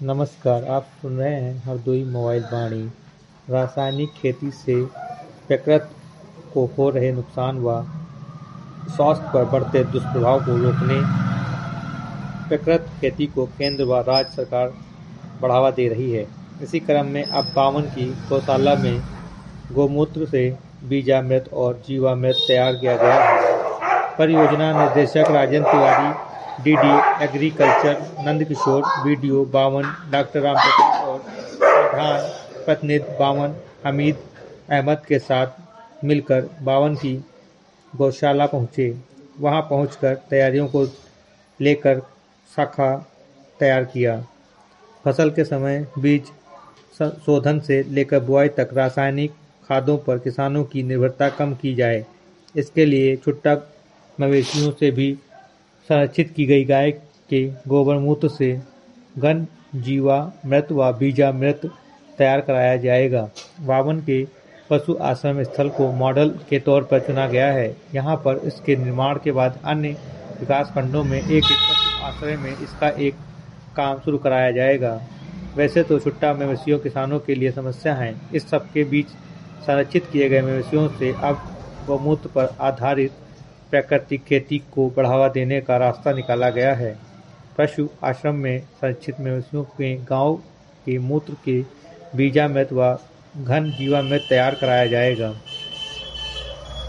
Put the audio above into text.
नमस्कार, आप सुन रहे हैं हरदोई मोबाइल वाणी। रासायनिक खेती से प्रकृति को हो रहे नुकसान व स्वास्थ्य पर बढ़ते दुष्प्रभाव को रोकने प्राकृतिक खेती को केंद्र व राज्य सरकार बढ़ावा दे रही है। इसी क्रम में अब बावन की गौशाला में गौमूत्र से बीजामृत और जीवामृत तैयार किया गया है। परियोजना निदेशक Rajendra Tiwari, DD agriculture Nandkishore, BDO Bawan doctor Ramprakash और प्रधान प्रतिनिधि बावन हमीद अहमद के साथ मिलकर बावन की गौशाला पहुंचे। वहां पहुंचकर तैयारियों को लेकर शाखा तैयार किया। फसल के समय बीज शोधन से लेकर बुआई तक रासायनिक खादों पर किसानों की निर्भरता कम की जाए। इसके लिए छुट्टा मवेशियों से भी संरक्षित की गई गाय के गोबर मूत्र से घन जीवामृत व बीजामृत तैयार कराया जाएगा। बावन के पशु आश्रम स्थल को मॉडल के तौर पर चुना गया है। यहाँ पर इसके निर्माण के बाद अन्य विकास खंडों में एक पशु आश्रय में इसका एक काम शुरू कराया जाएगा। वैसे तो छुट्टा मवेशियों किसानों के लिए समस्या है। इस सब के बीच संरक्षित किए गए मवेशियों से अब गौमूत्र पर आधारित प्राकृतिक खेती को बढ़ावा देने का रास्ता निकाला गया है। पशु आश्रम में संरक्षित मवेशियों के गांव के मूत्र के बीजामृत व घन जीवामृत तैयार कराया जाएगा।